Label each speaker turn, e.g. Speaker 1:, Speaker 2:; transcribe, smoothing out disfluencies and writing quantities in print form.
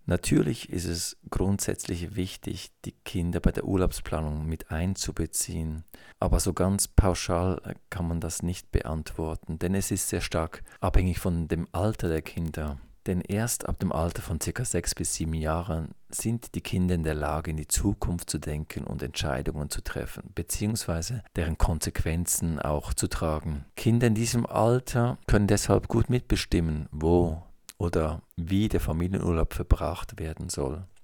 Speaker 1: Natürlich ist es grundsätzlich wichtig, die Kinder bei der Urlaubsplanung mit einzubeziehen, aber so ganz pauschal kann man das nicht beantworten, denn es ist sehr stark abhängig von dem Alter der Kinder. Denn erst ab dem Alter von ca. 6 bis 7 Jahren sind die Kinder in der Lage, in die Zukunft zu denken und Entscheidungen zu treffen, beziehungsweise deren Konsequenzen auch zu tragen. Kinder in diesem Alter können deshalb gut mitbestimmen, wo oder wie der Familienurlaub verbracht werden soll.